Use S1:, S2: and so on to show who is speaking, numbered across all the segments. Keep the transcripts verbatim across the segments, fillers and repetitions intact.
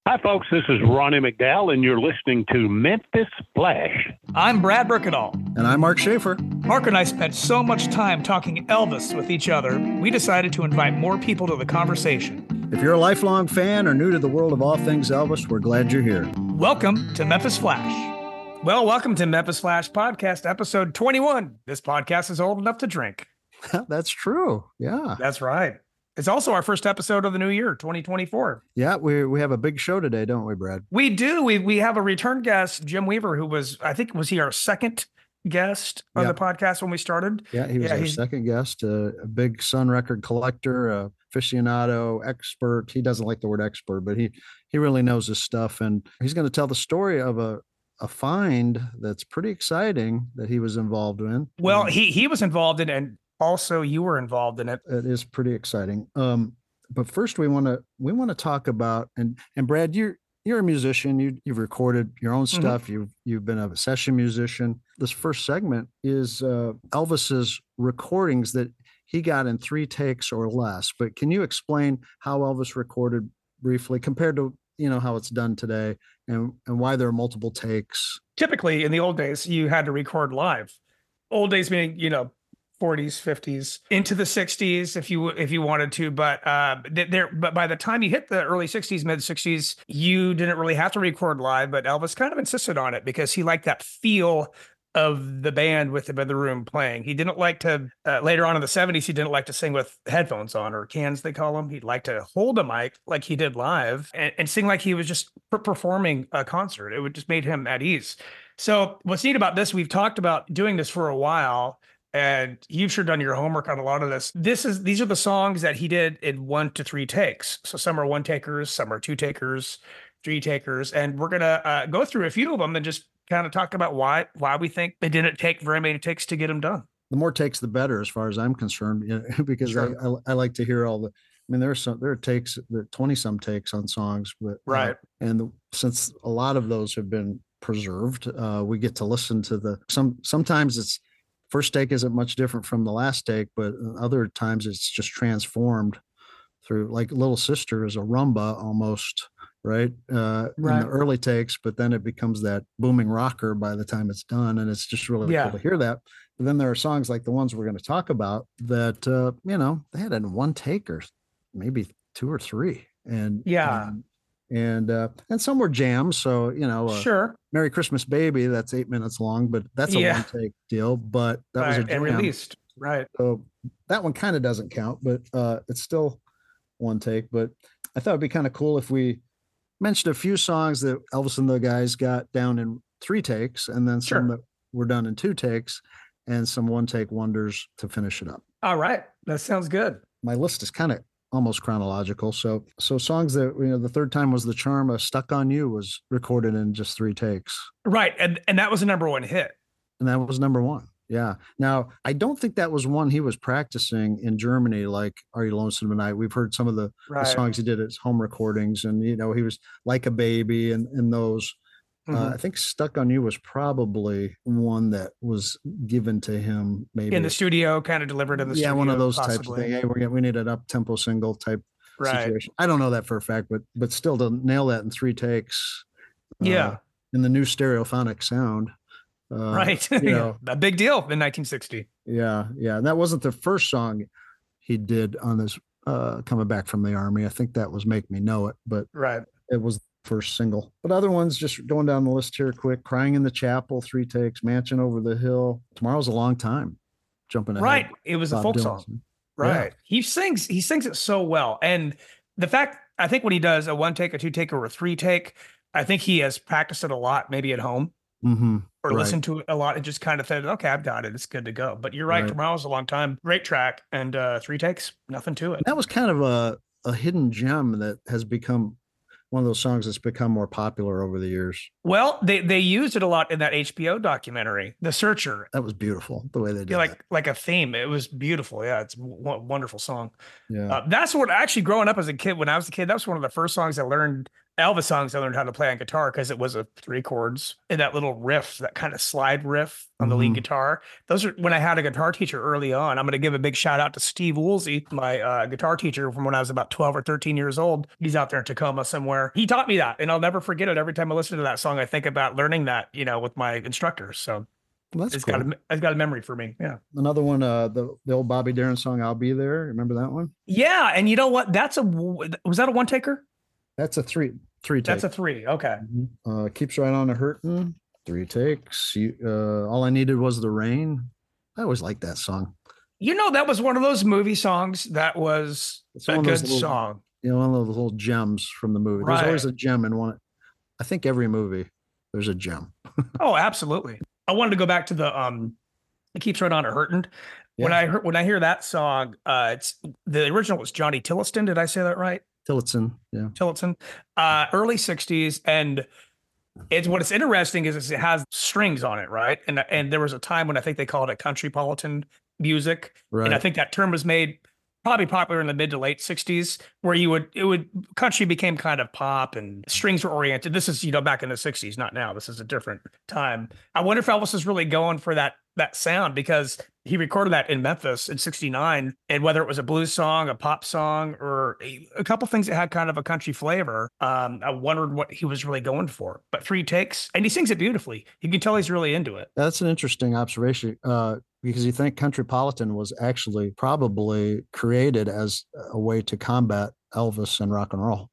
S1: Hi, folks. This is Ronnie McDowell, and you're listening to Memphis Flash.
S2: I'm Brad Birkenall.
S3: And I'm Mark Schaefer.
S2: Mark and I spent so much time talking Elvis with each other, we decided to invite more people to the conversation.
S3: If you're a lifelong fan or new to the world of all things Elvis, we're glad you're here.
S2: Welcome to Memphis Flash. Well, welcome to Memphis Flash Podcast, episode twenty-one. This podcast is old enough to drink.
S3: That's true. Yeah.
S2: That's right. It's also our first episode of the new year, twenty twenty-four.
S3: Yeah, we we have a big show today, don't we, Brad?
S2: We do. We we have a return guest, Jim Weaver, who was, I think, was he our second guest on
S3: yeah.
S2: the podcast when we started?
S3: Yeah, he was yeah, our second guest, uh, a big Sun record collector, uh, aficionado, expert. He doesn't like the word expert, but he he really knows his stuff. And he's going to tell the story of a a find that's pretty exciting that he was involved in.
S2: Well, he he was involved in, and also you were involved in it.
S3: It is pretty exciting. Um, but first we want to we want to talk about and and Brad, you're you're a musician. You you've recorded your own stuff. Mm-hmm. You've you've been a session musician. This first segment is uh, Elvis's recordings that he got in three takes or less. But can you explain how Elvis recorded briefly compared to you know how it's done today, and and why there are multiple takes?
S2: Typically, in the old days, you had to record live. Old days meaning you know. forties, fifties, into the sixties, if you if you wanted to, but uh, there. But by the time you hit the early sixties, mid sixties, you didn't really have to record live. But Elvis kind of insisted on it because he liked that feel of the band with the, the room playing. He didn't like to. Uh, later on in the seventies, he didn't like to sing with headphones on or cans, they call them. He'd like to hold a mic like he did live and, and sing like he was just performing a concert. It would just made him at ease. So what's neat about this? We've talked about doing this for a while. And you've sure done your homework on a lot of this. This is these are the songs that he did in one to three takes. So some are one takers, some are two takers, three takers, and we're gonna uh, go through a few of them and just kind of talk about why why we think they didn't take very many takes to get them done.
S3: The more takes, the better, as far as I'm concerned, you know, because sure. I, I I like to hear all the. I mean, there are some there are takes, there are twenty some takes on songs, but
S2: right.
S3: Uh, and the, since a lot of those have been preserved, uh, we get to listen to the some. Sometimes it's. First take isn't much different from the last take, but other times it's just transformed through, like Little Sister is a rumba almost, right? Uh, right. In the early takes, but then it becomes that booming rocker by the time it's done. And it's just really yeah. cool to hear that. But then there are songs like the ones we're going to talk about that, uh, you know, they had in one take or maybe two or three. And
S2: yeah.
S3: And, and uh and some were jams, so you know uh,
S2: sure
S3: Merry Christmas Baby, that's eight minutes long, but that's a yeah. one take deal, but that
S2: right.
S3: was a jam.
S2: And released right
S3: so that one kind of doesn't count, but uh it's still one take. But I thought it'd be kind of cool if we mentioned a few songs that Elvis and the guys got down in three takes, and then some sure. that were done in two takes, and some one take wonders to finish it up.
S2: All right, that sounds good.
S3: My list is kind of almost chronological. So, so songs that, you know, the third time was The Charm. uh, Stuck on You was recorded in just three takes.
S2: Right. And, and that was a number one hit.
S3: And that was number one. Yeah. Now, I don't think that was one he was practicing in Germany, like Are You Lonesome Tonight? We've heard some of the, right. the songs he did at his home recordings, and, you know, he was Like a Baby and, and those. Mm-hmm. Uh, I think Stuck on You was probably one that was given to him maybe
S2: in the studio, kind of delivered in the
S3: yeah,
S2: studio.
S3: Yeah, one of those
S2: possibly.
S3: types of things. Hey, we we need an up-tempo single type
S2: right.
S3: situation. I don't know that for a fact, but but still to nail that in three takes.
S2: Yeah.
S3: Uh, in the new stereophonic sound. Uh,
S2: right.
S3: You know,
S2: a big deal in nineteen sixty.
S3: Yeah, yeah. And that wasn't the first song he did on this uh, coming back from the Army. I think that was Make Me Know It, but
S2: right.
S3: it was first single. But other ones, just going down the list here quick: Crying in the Chapel, three takes; Mansion Over the Hill, Tomorrow's a Long Time. Jumping ahead.
S2: Right. It was Bob a folk Dylan. Song. Right. Yeah. He sings, he sings it so well. And the fact, I think when he does a one take, a two take, or a three take, I think he has practiced it a lot, maybe at home.
S3: Mm-hmm.
S2: Or
S3: right.
S2: listened to it a lot and just kind of said, okay, I've got it. It's good to go. But you're right. right. Tomorrow's a Long Time. Great track. And uh, three takes, nothing to it.
S3: That was kind of a, a hidden gem that has become one of those songs that's become more popular over the years.
S2: Well, they they used it a lot in that H B O documentary, The Searcher.
S3: That was beautiful, the way they did
S2: yeah, like
S3: that.
S2: like a theme. It was beautiful. Yeah, it's a w- wonderful song.
S3: Yeah,
S2: uh, that's what actually growing up as a kid. When I was a kid, that was one of the first songs I learned Elvis songs I learned how to play on guitar because it was a three chords and that little riff, that kind of slide riff on the lead
S3: Mhm.
S2: guitar. Those are when I had a guitar teacher early on. I'm going to give a big shout out to Steve Woolsey, my uh, guitar teacher from when I was about twelve or thirteen years old. He's out there in Tacoma somewhere. He taught me that, and I'll never forget it. Every time I listen to that song, I think about learning that, you know, with my instructors. So
S3: Well, that's
S2: it's
S3: cool.
S2: got a, it's got a memory for me. Yeah.
S3: Another one, uh, the the old Bobby Darin song, "I'll Be There." Remember that one?
S2: Yeah. And you know what? That's a, was that a one taker?
S3: That's a three three take.
S2: That's a three. Okay.
S3: Mhm. Uh, "Keeps Right On a Hurtin'," three takes. You, uh, "All I Needed Was the Rain." I always liked that song.
S2: You know, that was one of those movie songs that was
S3: It's
S2: a
S3: one of
S2: good
S3: those little,
S2: song.
S3: you know, one of those little gems from the movie. There's always
S2: Right.
S3: a gem in one. I think every movie there's a gem.
S2: Oh, absolutely. I wanted to go back to the um It Keeps Right On a Hurtin'. When
S3: Yeah.
S2: I heard when I hear that song, uh it's the original was Johnny Tillotson. Did I say that right?
S3: Tillotson, yeah.
S2: Tillotson. Uh early sixties. And it's what's interesting is, is it has strings on it, right? And and there was a time when I think they called it countrypolitan music. And I
S3: Right.
S2: think that term was made probably popular in the mid to late sixties, where you would it would country became kind of pop and strings were oriented. This is, you know, back in the sixties, not now. This is a different time. I wonder if Elvis is really going for that that sound, because he recorded that in Memphis in sixty-nine, and whether it was a blues song, a pop song, or a, a couple things that had kind of a country flavor, um, I wondered what he was really going for. But three takes, and he sings it beautifully. You can tell he's really into it.
S3: That's an interesting observation, uh, because you think countrypolitan was actually probably created as a way to combat Elvis and rock and roll.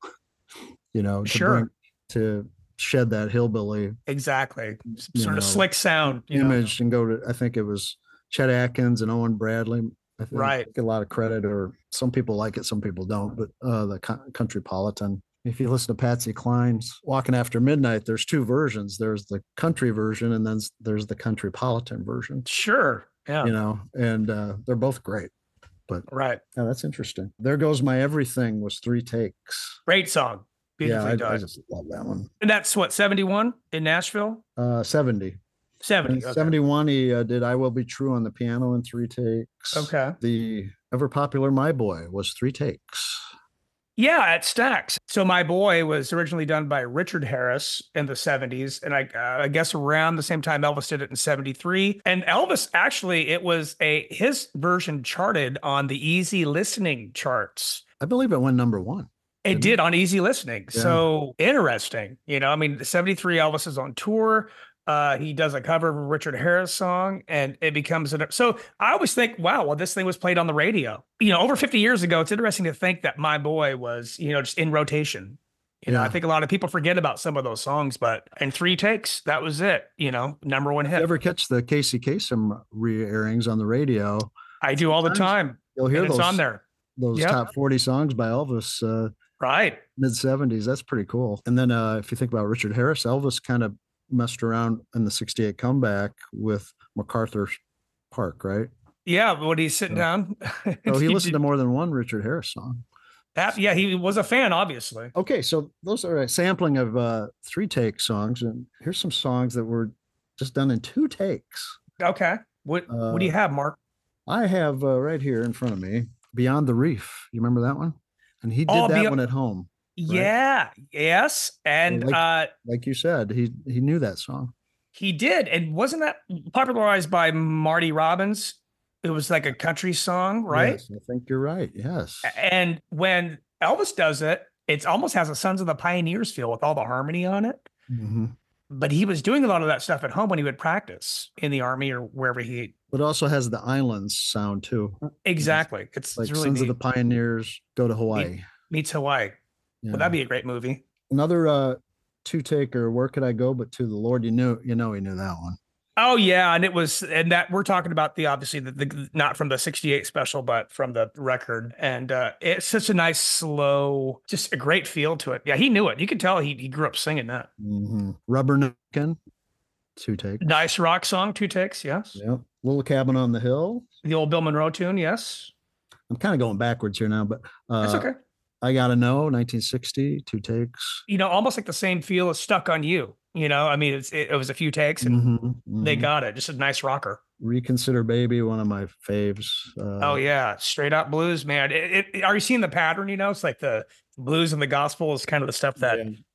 S3: You know, to
S2: Sure.
S3: bring, to shed that hillbilly
S2: Exactly. S-
S3: You
S2: Sort of
S3: know,
S2: slick sound. You know?
S3: image and go to. I think it was Chet Atkins and Owen Bradley. I think
S2: Right.
S3: get a lot of credit, or some people like it, some people don't. But uh, the co- countrypolitan. If you listen to Patsy Cline's "Walking After Midnight," there's two versions. There's the country version, and then s- there's the countrypolitan version.
S2: Sure. Yeah.
S3: You know, and uh, they're both great. But
S2: Right.
S3: yeah, that's interesting. "There Goes My Everything" was three takes.
S2: Great song.
S3: Yeah,
S2: Beautifully
S3: I,
S2: done.
S3: I just love that one.
S2: And that's what, seventy-one in Nashville?
S3: Uh, seventy.
S2: seventy.
S3: In
S2: Okay.
S3: seventy-one, he uh, did "I Will Be True" on the piano in three takes.
S2: Okay.
S3: The ever popular "My Boy" was three takes.
S2: Yeah, at Stax. So My Boy was originally done by Richard Harris in the seventies. And I, uh, I guess around the same time Elvis did it in seventy-three. And Elvis, actually, it was a, his version charted on the easy listening charts.
S3: I believe it went number one.
S2: It
S3: Didn't
S2: did on easy listening.
S3: Yeah.
S2: So interesting. You know, I mean, seventy-three, Elvis is on tour. Uh, he does a cover of a Richard Harris song, and it becomes an. So I always think, wow, well, this thing was played on the radio. You know, over fifty years ago. It's interesting to think that My Boy was, you know, just in rotation. You know, I
S3: Yeah.
S2: think a lot of people forget about some of those songs, but in three takes, that was it. You know, number one
S3: If
S2: hit.
S3: you ever catch the Casey Kasem re-airings on the radio,
S2: I do all the time.
S3: you'll hear
S2: And it's
S3: those
S2: on there.
S3: those
S2: Yep.
S3: top forty songs by Elvis, uh,
S2: Right.
S3: mid seventies. That's pretty cool. And then uh, if you think about Richard Harris, Elvis kind of messed around in the sixty-eight comeback with MacArthur Park, right?
S2: Yeah. When he's sitting down.
S3: So he
S2: He
S3: listened
S2: did
S3: to more than one Richard Harris song.
S2: that. Yeah. He was a fan, obviously.
S3: Okay, so those are a sampling of uh, three take songs, and here's some songs that were just done in two takes.
S2: Okay. What What do you
S3: Uh,
S2: have, Mark?
S3: I have uh, right here in front of me "Beyond the Reef." You remember that one? And he did
S2: Oh,
S3: that
S2: Beyond-
S3: one at home,
S2: Yeah. Yes. And
S3: Like-
S2: uh,
S3: like you said. He he knew that song.
S2: he did. And wasn't that popularized by Marty Robbins? It was like a country song, right?
S3: Yes, I think you're right. Yes.
S2: And when Elvis does it, it almost has a Sons of the Pioneers feel with all the harmony on it.
S3: Mhm.
S2: But he was doing a lot of that stuff at home when he would practice in the army or wherever he.
S3: But it also has the islands sound too.
S2: Exactly. It's,
S3: Like
S2: it's really
S3: Sons
S2: neat.
S3: of the Pioneers go to Hawaii.
S2: Meets Hawaii.
S3: Yeah.
S2: Well, that'd be a great movie.
S3: Another uh, two taker. "Where Could I Go But to the Lord?" You knew, you know, he knew that one.
S2: Oh yeah, and it was, and that we're talking about the obviously the, the not from the sixty-eight special, but from the record, and uh, it's such a nice, slow, just a great feel to it. Yeah, he knew it. You could tell he he grew up singing that.
S3: hmm Rubberneckin, two takes.
S2: Nice rock song, two takes. Yes,
S3: Yep. "Little Cabin on the Hill."
S2: the old Bill Monroe tune. Yes,
S3: I'm kind of going backwards here now, but uh,
S2: that's okay.
S3: "I Gotta Know," nineteen sixty, two takes.
S2: You know, almost like the same feel as "Stuck on You." You know, I mean, it's it, it was a few takes and
S3: Mhm,
S2: they
S3: mhm.
S2: got it. Just a nice rocker.
S3: "Reconsider Baby," one of my faves. Uh,
S2: Oh yeah, straight up blues, man. It, it, are you seeing the pattern? You know, it's like the blues and the gospel is kind of the stuff that
S3: yeah,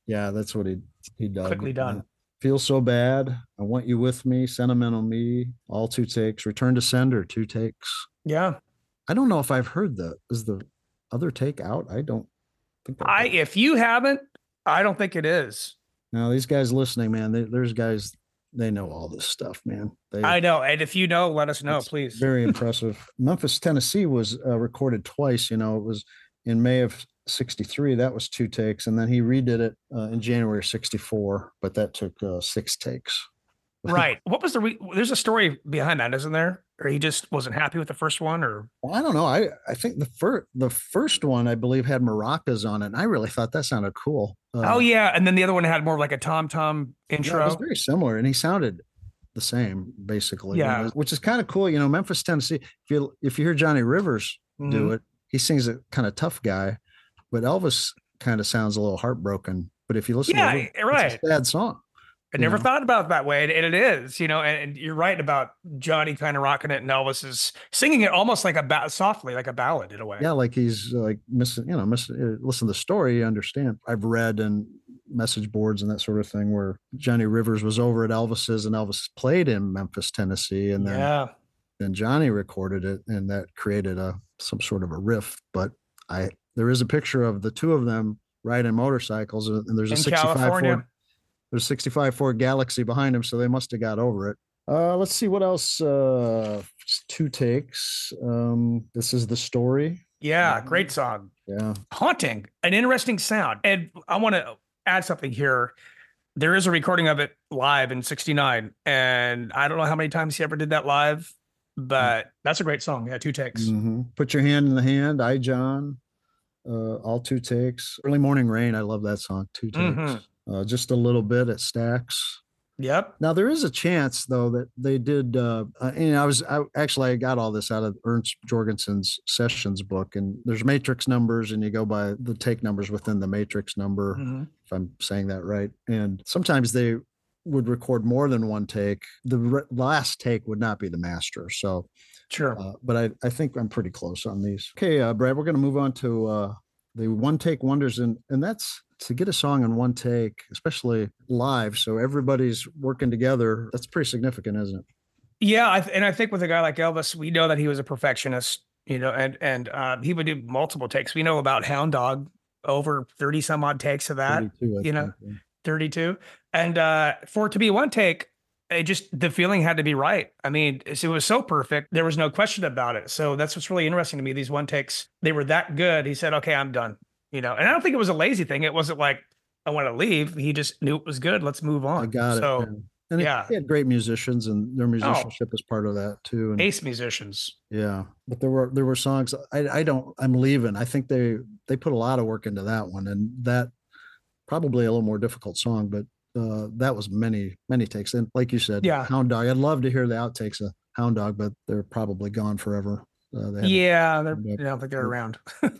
S3: Yeah, that's what he he dug.
S2: Quickly done.
S3: Uh, Feel So Bad. I Want You With Me. Sentimental Me. All two takes. Return to Sender. Two takes.
S2: Yeah.
S3: I don't know if I've heard the is the other take out. I don't think
S2: I
S3: heard.
S2: if you haven't, I don't think it is.
S3: Now these guys listening, man, they, there's guys they know all this stuff, man. They,
S2: I know, and if you know, let us know, please.
S3: Very impressive. Memphis, Tennessee was uh, recorded twice. You know, it was in May of sixty-three. That was two takes, and then he redid it uh, in January of sixty-four, but that took uh, six takes.
S2: Right. What was the? Re- There's a story behind that, isn't there? Or he just wasn't happy with the first one, or
S3: Well, I don't know. I I think the first the first one I believe had maracas on it, and I really thought that sounded cool. Uh,
S2: oh yeah, and then the other one had more of like a tom tom
S3: yeah,
S2: intro.
S3: it was very similar, and he sounded the same basically. you
S2: Yeah.
S3: know, which is kind of cool. You know, Memphis, Tennessee. If you if you hear Johnny Rivers do
S2: Mhm.
S3: it, he sings a kind of tough guy, but Elvis kind of sounds a little heartbroken. But if you listen,
S2: Yeah,
S3: to it,
S2: right.
S3: it's a sad song.
S2: I
S3: you
S2: never
S3: know?
S2: thought about it that way, and and it is, you know, and, and you're right about Johnny kind of rocking it, and Elvis is singing it almost like a ba- softly, like a ballad in a way.
S3: Yeah, like he's uh, like missing, you know, missing. Uh, listen to the story, you understand. I've read and message boards and that sort of thing where Johnny Rivers was over at Elvis's, and Elvis played in Memphis, Tennessee, and then
S2: Yeah.
S3: then Johnny recorded it, and that created a some sort of a rift. But I there is a picture of the two of them riding motorcycles, and there's a
S2: In
S3: sixty-five
S2: California.
S3: Ford, there's a sixty-five Ford Galaxy behind him, so they must have got over it. Uh, let's see what else. Uh, two takes. Um, this is the story.
S2: Yeah, great song.
S3: Yeah.
S2: Haunting, an interesting sound. And I want to add something here. There is a recording of it live in sixty-nine, and I don't know how many times he ever did that live, but that's a great song. Yeah, two takes.
S3: Mhm. Put Your Hand in the Hand. I, John. Uh, all two takes. Early Morning Rain. I love that song. Two takes.
S2: Mhm.
S3: Uh, just a little bit at Stax.
S2: Yep.
S3: Now there is a chance though that they did. Uh, uh, and I was I, actually I got all this out of Ernst Jorgensen's sessions book, and there's matrix numbers, and you go by the take numbers within the matrix number.
S2: Mhm.
S3: If I'm saying that right, and sometimes they would record more than one take. The re- last take would not be the master. So,
S2: Sure.
S3: uh, but I I think I'm pretty close on these. Okay, uh, Brad, we're going to move on to uh, the one take wonders, and and that's to get a song in one take, especially live, so everybody's working together. That's pretty significant, isn't it?
S2: Yeah, I th- and I think with a guy like Elvis, we know that he was a perfectionist, you know, and and uh, he would do multiple takes. We know about Hound Dog, over thirty some odd takes of that,
S3: thirty-two, I
S2: you know,
S3: think, yeah.
S2: thirty-two. And uh, for it to be one take, it just the feeling had to be right. I mean, it was so perfect. There was no question about it. So that's what's really interesting to me. These one takes, they were that good. He said, okay, I'm done. You know, and I don't think it was a lazy thing. It wasn't like I want to leave. He just knew it was good. Let's move on.
S3: I got it.
S2: So
S3: yeah. And
S2: yeah.
S3: he had great musicians, and their musicianship is part of that too. And
S2: ace musicians.
S3: yeah, but there were there were songs. I I don't. I'm leaving. I think they they put a lot of work into that one, and that probably a little more difficult song, but uh, that was many many takes. And like you said,
S2: Yeah.
S3: Hound Dog. I'd love to hear the outtakes of Hound Dog, but they're probably gone forever. Uh, they haven't-
S2: Yeah, they're,
S3: Yeah.
S2: I don't think they're around.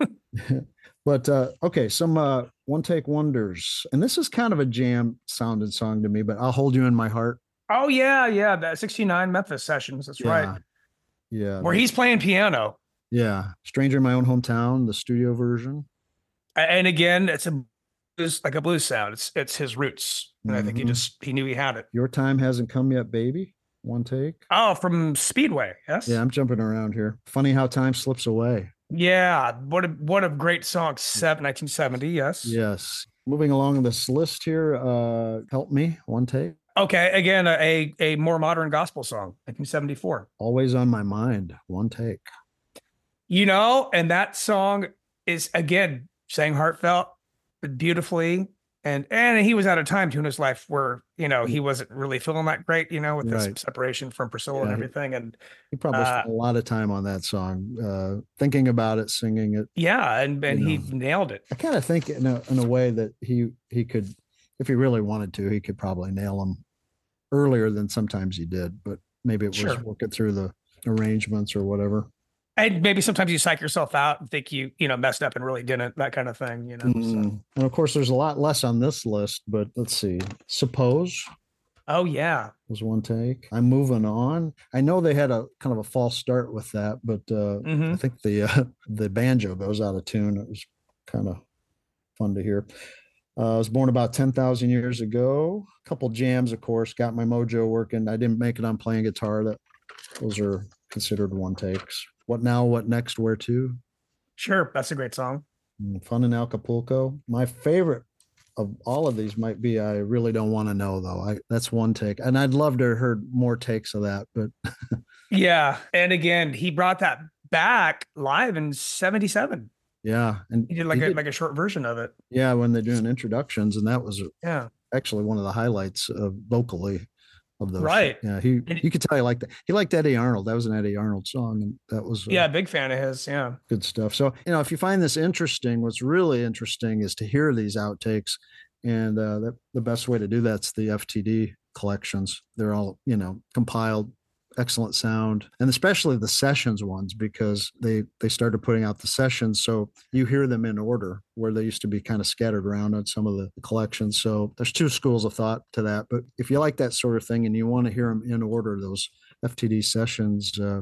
S3: But uh, okay, some uh, one take wonders, and this is kind of a jam sounding song to me. But I'll hold you in my heart.
S2: Oh yeah, yeah, that sixty-nine Memphis sessions. That's right.
S3: Yeah, yeah,
S2: Where he's playing piano.
S3: yeah. Stranger in My Own Hometown, the studio version.
S2: A- And again, it's a blues, like a blues sound. It's it's his roots. And I think he
S3: Mhm.
S2: just he knew he had it.
S3: Your time hasn't come yet, baby. One take.
S2: Oh, from Speedway, yes?
S3: Yeah, I'm jumping around here. Funny how time slips away.
S2: Yeah. What a what a great song. Seven, nineteen seventy, yes.
S3: Yes. Moving along this list here. Uh, Help Me. One take.
S2: Okay, again, a a more modern gospel song, nineteen seventy-four.
S3: Always on My Mind. One take.
S2: You know, and that song is again sang heartfelt, but beautifully. And and he was at a time too in his life where, you know, he wasn't really feeling that great, you know, with this
S3: Right.
S2: separation from Priscilla and
S3: Yeah.
S2: everything. And
S3: He probably
S2: Uh,
S3: spent a lot of time on that song, uh, thinking about it, singing it.
S2: yeah, and, and
S3: You
S2: he
S3: know.
S2: nailed it.
S3: I kind of think in a in a way that he he could, if he really wanted to, he could probably nail them earlier than sometimes he did. But maybe it was
S2: Sure.
S3: working through the arrangements or whatever.
S2: And maybe sometimes you psych yourself out and think you, you know, messed up and really didn't, that kind of thing, you know. So.
S3: Mm. And of course, there's a lot less on this list. But let's see. Suppose
S2: Oh yeah.
S3: was one take. I'm moving on. I know they had a kind of a false start with that, but uh,
S2: Mhm.
S3: I think the uh, the banjo goes out of tune. It was kind of fun to hear. Uh, I was born about ten thousand years ago. A couple jams, of course, got my mojo working. I didn't make it on playing guitar. That those are considered one takes. What now? What next? Where to?
S2: Sure, that's a great song.
S3: Fun in Acapulco. My favorite of all of these might be I Really Don't Want to Know, though. I that's one take. And I'd love to have heard more takes of that, but
S2: Yeah. And again, he brought that back live in seventy-seven.
S3: yeah. And
S2: He did like
S3: he
S2: a
S3: did-
S2: like a short version of it.
S3: yeah, when they're doing introductions, and that was
S2: Yeah.
S3: actually one of the highlights of vocally of those.
S2: Right.
S3: Yeah, he
S2: And-
S3: you could tell he liked that. He liked Eddie Arnold. That was an Eddie Arnold song, and that was uh,
S2: Yeah, big fan of his. Yeah.
S3: good stuff. So, you know, if you find this interesting, what's really interesting is to hear these outtakes. And uh, that, the best way to do that's the F T D collections. They're all, you know, compiled, excellent sound, and especially the sessions ones, because they they started putting out the sessions. So you hear them in order where they used to be kind of scattered around on some of the collections. So there's two schools of thought to that. But if you like that sort of thing and you want to hear them in order, those F T D sessions uh,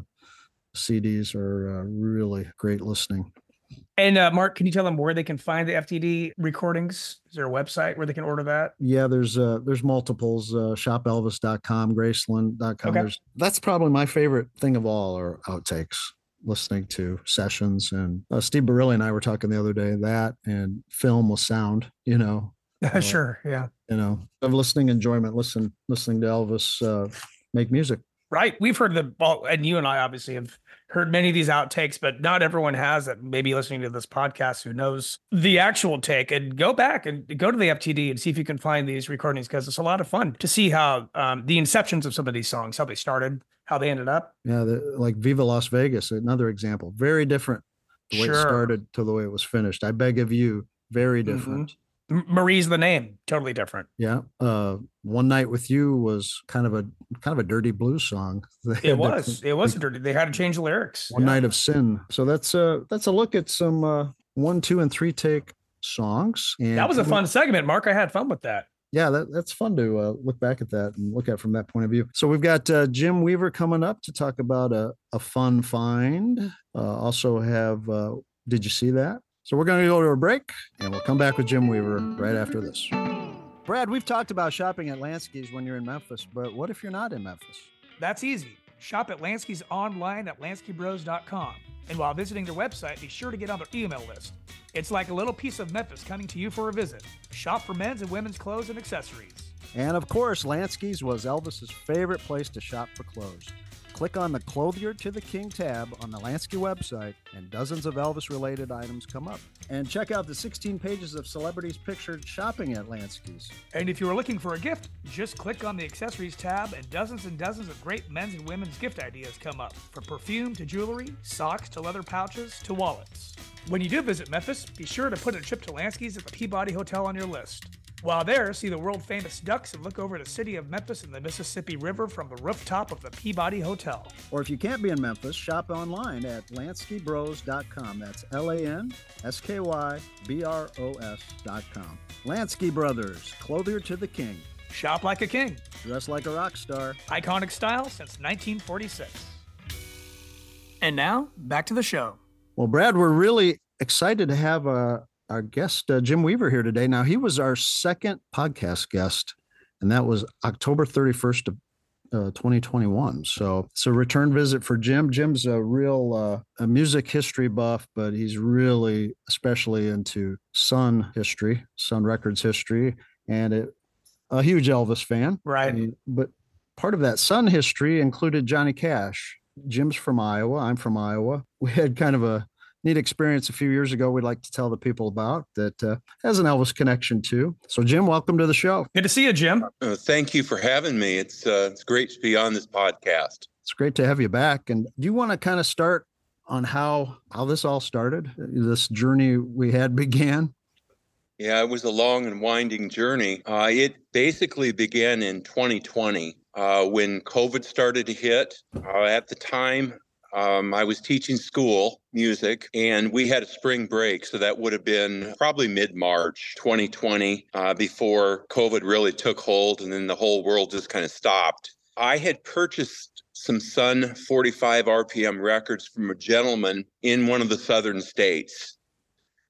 S3: C Ds are uh, really great listening.
S2: And uh, Mark, can you tell them where they can find the F T D recordings? Is there a website where they can order that?
S3: Yeah, there's uh there's multiples, uh shop elvis dot com, graceland dot com.
S2: Okay.
S3: There's that's probably my favorite thing of all are outtakes, listening to sessions. And uh, Steve Barilli and I were talking the other day, that and film with sound, you know, Uh,
S2: Sure. Yeah.
S3: you know, of listening enjoyment, listen, listening to Elvis uh make music.
S2: Right. We've heard the, well, and you and I obviously have heard many of these outtakes, but not everyone has that. Maybe listening to this podcast who knows the actual take, and go back and go to the F T D and see if you can find these recordings, because it's a lot of fun to see how um, the inceptions of some of these songs, how they started, how they ended up.
S3: Yeah, the, like Viva Las Vegas, another example. Very different the way
S2: Sure.
S3: it started to the way it was finished. I Beg of You, very different.
S2: M- Marie's the Name, totally different.
S3: Yeah. Uh, One Night with You was kind of a kind of a dirty blues song. They had
S2: It
S3: to-
S2: was. It was a dirty. They had to change the lyrics.
S3: One
S2: Yeah.
S3: Night of Sin. So that's uh that's a look at some uh one, two, and three take songs. And
S2: That was a fun segment, Mark. I had fun with that.
S3: Yeah, that, that's fun to uh, look back at that and look at from that point of view. So we've got uh, Jim Weaver coming up to talk about a, a fun find. Uh, also have uh, Did You See That? So we're going to go to a break, and we'll come back with Jim Weaver right after this. Brad, we've talked about shopping at Lansky's when you're in Memphis, but what if you're not in Memphis?
S2: That's easy. Shop at Lansky's online at lansky bros dot com. And while visiting their website, be sure to get on their email list. It's like a little piece of Memphis coming to you for a visit. Shop for men's and women's clothes and accessories.
S3: And of course, Lansky's was Elvis's favorite place to shop for clothes. Click on the Clothier to the King tab on the Lansky website, and dozens of Elvis-related items come up. And check out the sixteen pages of celebrities pictured shopping at Lansky's.
S2: And if you are looking for a gift, just click on the accessories tab and dozens and dozens of great men's and women's gift ideas come up. From perfume to jewelry, socks to leather pouches to wallets. When you do visit Memphis, be sure to put a trip to Lansky's at the Peabody Hotel on your list. While there, see the world-famous ducks and look over the city of Memphis and the Mississippi River from the rooftop of the Peabody Hotel.
S3: Or if you can't be in Memphis, shop online at lansky bros dot com. That's L A N S K Y B R O S dot com. Lansky Brothers, Clothier to the King.
S2: Shop like a king.
S3: Dress like a rock star.
S2: Iconic style since nineteen forty-six. And now, back to the show.
S3: Well, Brad, we're really excited to have uh, our guest, uh, Jim Weaver, here today. Now, he was our second podcast guest, and that was October thirty-first of uh, twenty twenty-one. So it's a return visit for Jim. Jim's a real uh, a music history buff, but he's really especially into Sun history, Sun Records history, and it, a huge Elvis fan.
S2: Right.
S3: I mean, but part of that Sun history included Johnny Cash. Jim's from Iowa. I'm from Iowa. We had kind of a neat experience a few years ago we'd like to tell the people about that uh, has an Elvis connection too. So, Jim, welcome to the show.
S2: Good to see you, Jim.
S4: Uh, thank you for having me. It's uh, it's great to be on this podcast.
S3: It's great to have you back. And do you want to kind of start on how how this all started? This journey we had began?
S4: Yeah, it was a long and winding journey. Uh, it basically began in twenty twenty uh, when COVID started to hit. Uh, at the time, um, I was teaching school music, and we had a spring break. So that would have been probably mid-March twenty twenty, uh, before COVID really took hold, and then the whole world just kind of stopped. I had purchased some Sun forty-five R P M records from a gentleman in one of the southern states.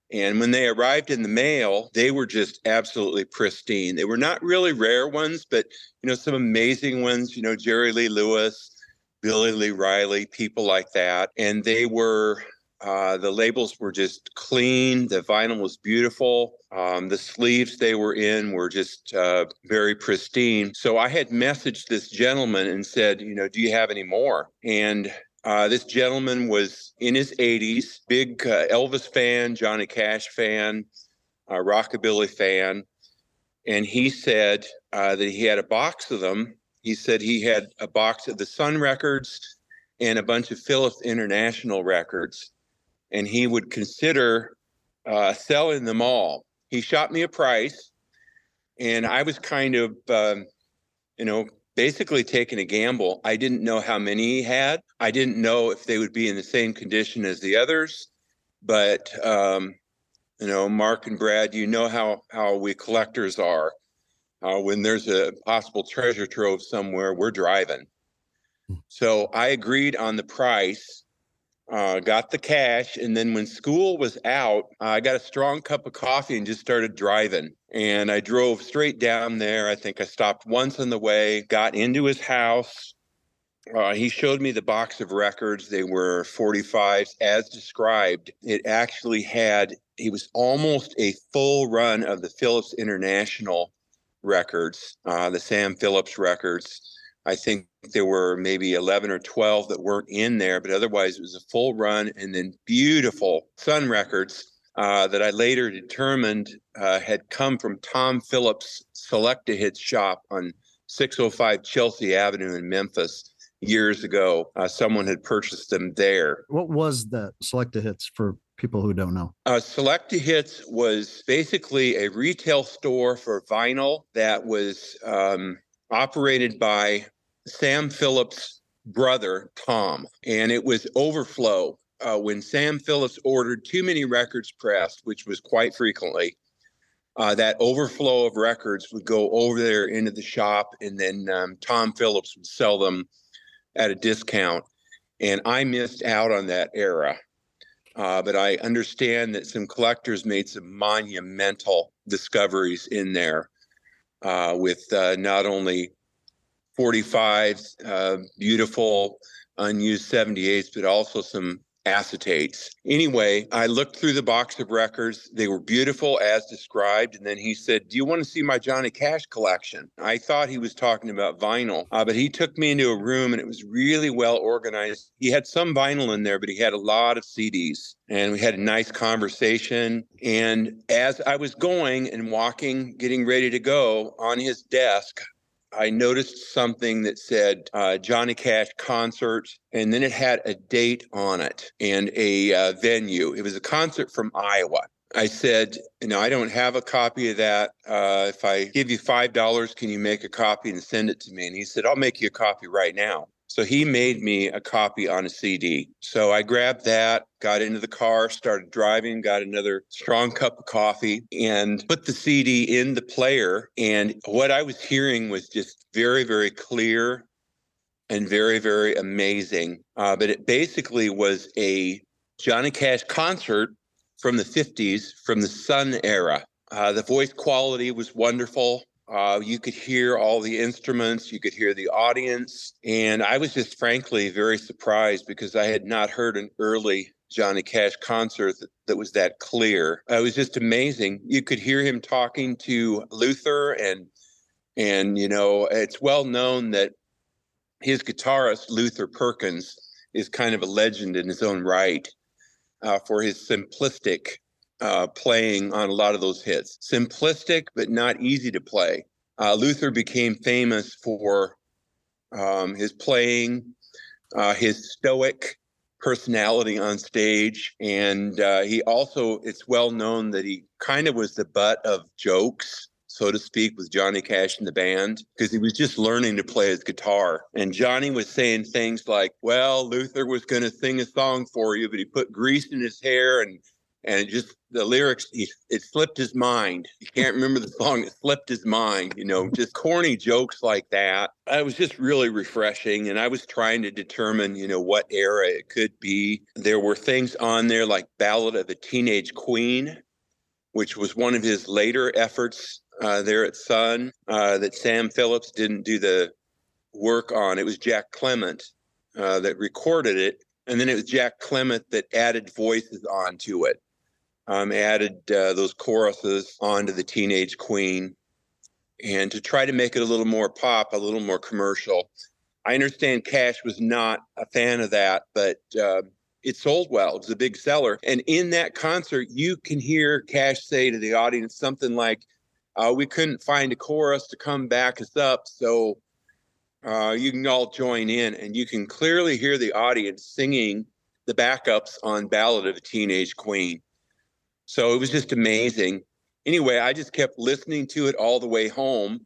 S4: And when they arrived in the mail, they were just absolutely pristine. They were not really rare ones, but, you know, some amazing ones, you know, Jerry Lee Lewis, Billy Lee Riley, people like that. And they were, uh, the labels were just clean. The vinyl was beautiful. Um, the sleeves they were in were just uh, very pristine. So I had messaged this gentleman and said, you know, do you have any more? And Uh, this gentleman was in his eighties, big uh, Elvis fan, Johnny Cash fan, uh, rockabilly fan. And he said uh, that he had a box of them. He said he had a box of the Sun records and a bunch of Philips International records. And he would consider uh, selling them all. He shot me a price. And I was kind of, um, you know, basically taking a gamble. I didn't know how many he had. I didn't know if they would be in the same condition as the others. But, um, you know, Mark and Brad, you know how, how we collectors are. Uh, when there's a possible treasure trove somewhere, we're driving. So I agreed on the price, uh, got the cash. And then when school was out, I got a strong cup of coffee and just started driving. And I drove straight down there. I think I stopped once on the way, got into his house. Uh, he showed me the box of records. They were forty-fives as described. It actually had, it was almost a full run of the Philips International records, uh, the Sam Phillips records. I think there were maybe eleven or twelve that weren't in there, but otherwise it was a full run. And then beautiful Sun records uh, that I later determined uh, had come from Tom Phillips' Select-A-Hits shop on six oh five Chelsea Avenue in Memphis. Years ago, uh, someone had purchased them there.
S3: What was that Select-A-Hits for people who don't know?
S4: Uh, Select-A-Hits was basically a retail store for vinyl that was um, operated by Sam Phillips' brother, Tom. And it was overflow. Uh, when Sam Phillips ordered too many records pressed, which was quite frequently, Uh, that overflow of records would go over there into the shop, and then um, Tom Phillips would sell them at a discount. And I missed out on that era. Uh, but I understand that some collectors made some monumental discoveries in there uh, with uh, not only forty-fives, uh, beautiful unused seventy-eights, but also some acetates. Anyway, I looked through the box of records. They were beautiful as described. And then he said, do you want to see my Johnny Cash collection? I thought he was talking about vinyl, uh, but he took me into a room and it was really well organized. He had some vinyl in there, but he had a lot of C Ds. And we had a nice conversation. And as I was going and walking, getting ready to go, on his desk, I noticed something that said uh, Johnny Cash concert, and then it had a date on it and a uh, venue. It was a concert from Iowa. I said, you know, I don't have a copy of that. Uh, if I give you five dollars, can you make a copy and send it to me? And he said, I'll make you a copy right now. So he made me a copy on a C D. So I grabbed that, got into the car, started driving, got another strong cup of coffee, and put the C D in the player. And what I was hearing was just very, very clear and very, very amazing. Uh, but it basically was a Johnny Cash concert from the fifties, from the Sun era. Uh, the voice quality was wonderful. Uh, you could hear all the instruments, you could hear the audience. And I was just frankly very surprised because I had not heard an early Johnny Cash concert that, that was that clear. It was just amazing. You could hear him talking to Luther, and, and you know, it's well known that his guitarist, Luther Perkins, is kind of a legend in his own right uh, for his simplistic Uh, playing on a lot of those hits. Simplistic, but not easy to play. Uh, Luther became famous for um, his playing, uh, his stoic personality on stage. And uh, he also, it's well known that he kind of was the butt of jokes, so to speak, with Johnny Cash and the band, because he was just learning to play his guitar. And Johnny was saying things like, well, Luther was going to sing a song for you, but he put grease in his hair and And it just, the lyrics, he, it slipped his mind. You can't remember the song. It slipped his mind, you know, just corny jokes like that. It was just really refreshing. And I was trying to determine, you know, what era it could be. There were things on there like Ballad of a Teenage Queen, which was one of his later efforts uh, there at Sun uh, that Sam Phillips didn't do the work on. It was Jack Clement uh, that recorded it. And then it was Jack Clement that added voices onto it. Um, added uh, those choruses onto the Teenage Queen, and to try to make it a little more pop, a little more commercial. I understand Cash was not a fan of that, but uh, it sold well. It was a big seller. And in that concert, you can hear Cash say to the audience something like, uh, we couldn't find a chorus to come back us up, so uh, you can all join in. And you can clearly hear the audience singing the backups on Ballad of a Teenage Queen. So it was just amazing. Anyway, I just kept listening to it all the way home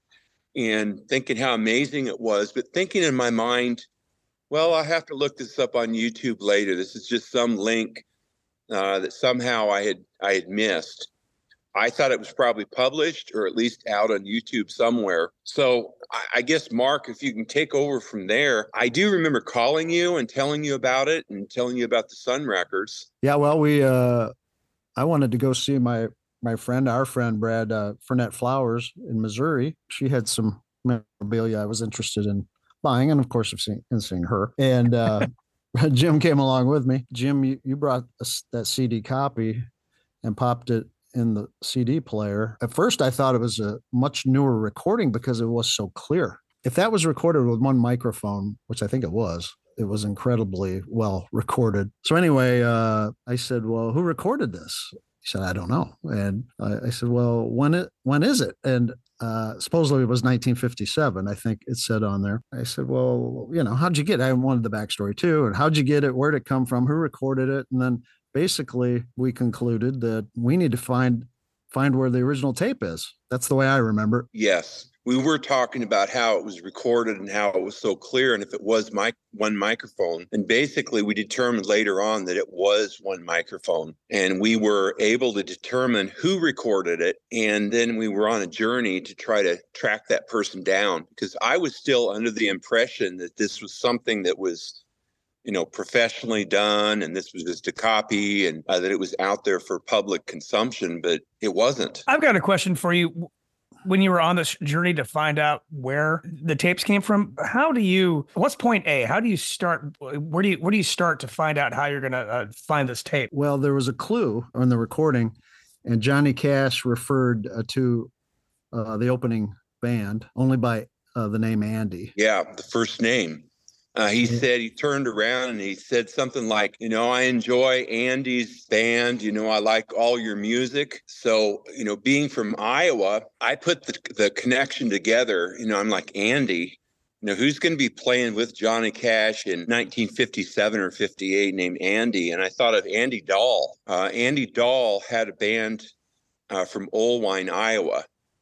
S4: and thinking how amazing it was, but thinking in my mind, well, I'll have to look this up on YouTube later. This is just some link uh, that somehow I had I had missed. I thought it was probably published or at least out on YouTube somewhere. So I, I guess, Mark, if you can take over from there. I do remember calling you and telling you about it and telling you about the Sun records.
S3: Yeah, well, we... Uh... I wanted to go see my my friend, our friend, Brad uh, Fernette Flowers in Missouri. She had some memorabilia I was interested in buying, and of course, of seeing, and seeing her. And uh, Jim came along with me. Jim, you, you brought a, that C D copy and popped it in the C D player. At first, I thought it was a much newer recording because it was so clear. If that was recorded with one microphone, which I think it was, it was incredibly well recorded. So anyway, uh, I said, well, who recorded this? He said, I don't know. And I, I said, well, when it, when is it? And uh, supposedly it was nineteen fifty-seven. I think it said on there. I said, well, you know, how'd you get it? I wanted the backstory too. And how'd you get it? Where'd it come from? Who recorded it? And then basically we concluded that we need to find, find where the original tape is. That's the way I remember.
S4: Yes. We were talking about how it was recorded and how it was so clear, and if it was mic- one microphone. And basically, we determined later on that it was one microphone. And we were able to determine who recorded it. And then we were on a journey to try to track that person down, because I was still under the impression that this was something that was, you know, professionally done, and this was just a copy, and uh, that it was out there for public consumption, but it wasn't.
S2: I've got a question for you. When you were on this journey to find out where the tapes came from, how do you, what's point A? How do you start? Where do you, where do you start to find out how you're going to uh, find this tape?
S3: Well, there was a clue on the recording, and Johnny Cash referred uh, to uh, the opening band only by uh, the name Andy.
S4: Yeah, the first name. Uh, he said, he turned around and he said something like, you know, I enjoy Andy's band. You know, I like all your music. So, you know, being from Iowa, I put the, the connection together. You know, I'm like, Andy, you know, who's going to be playing with Johnny Cash in nineteen fifty-seven or fifty-eight named Andy? And I thought of Andy Dahl. Uh, Andy Dahl had a band uh, from Olwine, Iowa,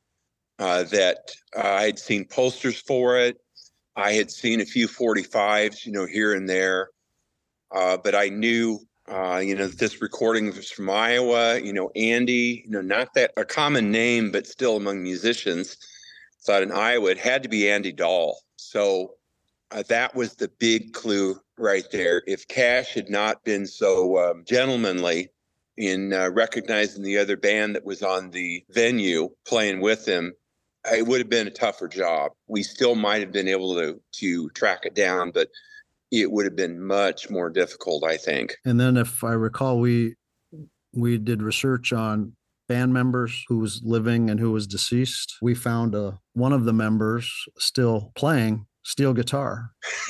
S4: uh, that uh, I'd seen posters for it. I had seen a few forty-fives, you know, here and there, uh, but I knew, uh, you know, that this recording was from Iowa. You know, Andy, you know, not that a common name, but still among musicians. Thought in Iowa it had to be Andy Dahl. So uh, that was the big clue right there. If Cash had not been so um, gentlemanly in uh, recognizing the other band that was on the venue playing with him, it would have been a tougher job. We still might have been able to to track it down, but it would have been much more difficult, I think.
S3: And then, if I recall, we we did research on band members who was living and who was deceased. We found uh, one of the members still playing steel guitar.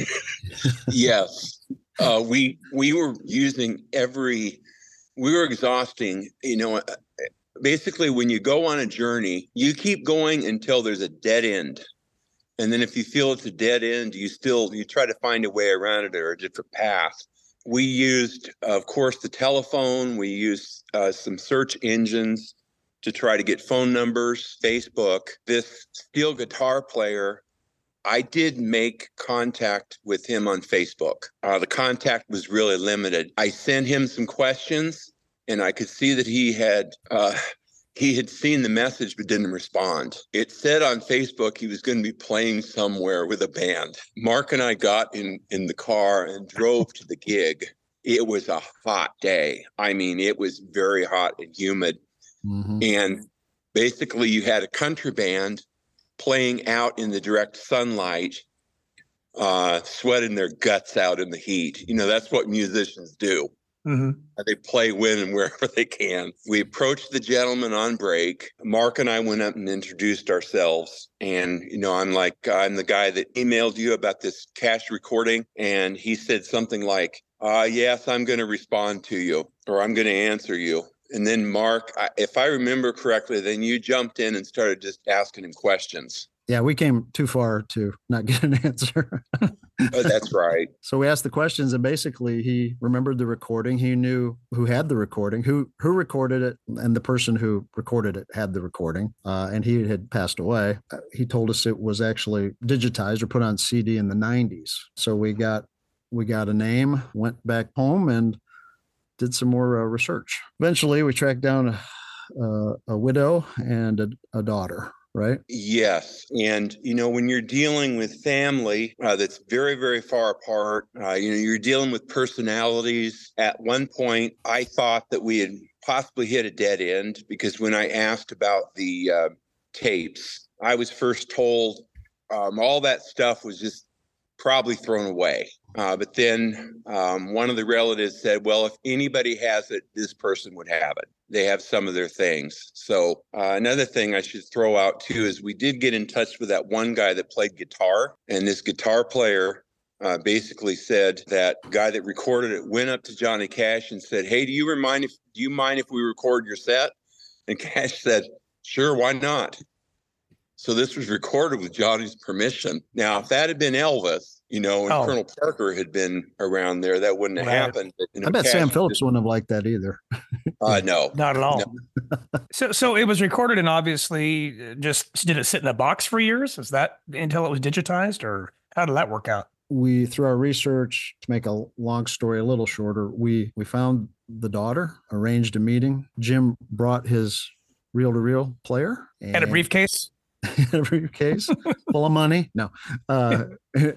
S4: Yes, uh, we we were using every. We were exhausting, you know. Basically, when you go on a journey, you keep going until there's a dead end. And then if you feel it's a dead end, you still, you try to find a way around it or a different path. We used, of course, the telephone. We used uh, some search engines to try to get phone numbers, Facebook. This steel guitar player, I did make contact with him on Facebook. Uh, the contact was really limited. I sent him some questions. and I could see that he had uh, he had seen the message but didn't respond. It said on Facebook he was going to be playing somewhere with a band. Mark and I got in in the car and drove to the gig. It was a hot day. I mean, it was very hot and humid. Mm-hmm. And basically you had a country band playing out in the direct sunlight, uh, sweating their guts out in the heat. You know, that's what musicians do. Mm-hmm. They play when and wherever they can. We approached the gentleman on break. Mark and I went up and introduced ourselves. And, you know, I'm like, I'm the guy that emailed you about this cash recording. And he said something like, uh, yes, I'm going to respond to you, or I'm going to answer you. And then Mark, I, if I remember correctly, then you jumped in and started just asking him questions.
S3: Yeah, we came too far to not get an answer.
S4: Oh, that's right.
S3: So we asked the questions, and basically he remembered the recording. He knew who had the recording, who who recorded it, and the person who recorded it had the recording, uh, and he had passed away. Uh, he told us it was actually digitized or put on C D in the nineties. So we got we got a name, went back home, and did some more uh, research. Eventually, we tracked down a, a, a widow and a, a daughter. Right?
S4: Yes. And, you know, when you're dealing with family uh, that's very, very far apart, uh, you know, you're dealing with personalities. At one point, I thought that we had possibly hit a dead end, because when I asked about the uh, tapes, I was first told um, all that stuff was just probably thrown away. Uh, but then um, one of the relatives said, well, if anybody has it, this person would have it. They have some of their things. So uh, another thing I should throw out, too, is we did get in touch with that one guy that played guitar. And this guitar player uh, basically said that guy that recorded it went up to Johnny Cash and said, hey, do you remind if do you mind if we record your set? And Cash said, sure, why not? So this was recorded with Johnny's permission. Now, if that had been Elvis, you know, and oh. Colonel Parker had been around there, that wouldn't have right. happened. But, you know,
S3: I bet
S4: Cash
S3: Sam Phillips
S4: just,
S3: wouldn't have liked that either.
S4: uh, no,
S2: not at all. No. so, so it was recorded, and obviously, just did it sit in a box for years? Is that until it was digitized, or how did that work out?
S3: We, through our research, to make a long story a little shorter, we we found the daughter, arranged a meeting. Jim brought his reel-to-reel player
S2: and, and a briefcase.
S3: a briefcase full of money. No. Uh,